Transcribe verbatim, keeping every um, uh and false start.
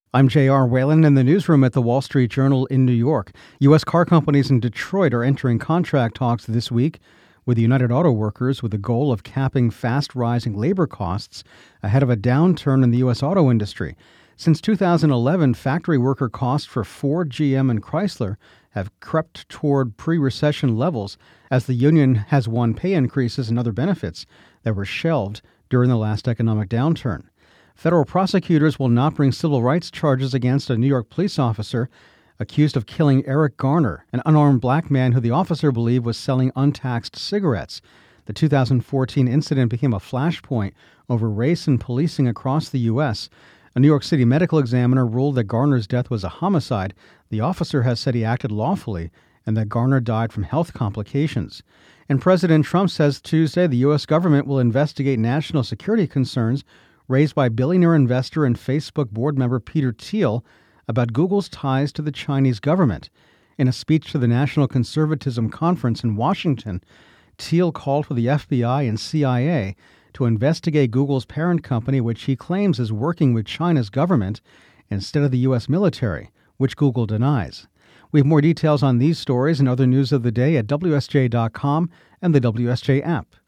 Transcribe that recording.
I'm J R. Whalen in the newsroom at the Wall Street Journal in New York. U S car companies in Detroit are entering contract talks this week with the United Auto Workers with the goal of capping fast-rising labor costs ahead of a downturn in the U S auto industry. Since two thousand eleven, factory worker costs for Ford, G M, and Chrysler have crept toward pre-recession levels as the union has won pay increases and other benefits that were shelved during the last economic downturn. Federal prosecutors will not bring civil rights charges against a New York police officer accused of killing Eric Garner, an unarmed black man who the officer believed was selling untaxed cigarettes. The two thousand fourteen incident became a flashpoint over race and policing across the U S. A New York City medical examiner ruled that Garner's death was a homicide. The officer has said he acted lawfully and that Garner died from health complications. And President Trump says Tuesday the U S government will investigate national security concerns raised by billionaire investor and Facebook board member Peter Thiel about Google's ties to the Chinese government. In a speech to the National Conservatism Conference in Washington, Thiel called for the F B I and C I A to investigate Google's parent company, which he claims is working with China's government instead of the U S military, which Google denies. We have more details on these stories and other news of the day at W S J dot com and the W S J app.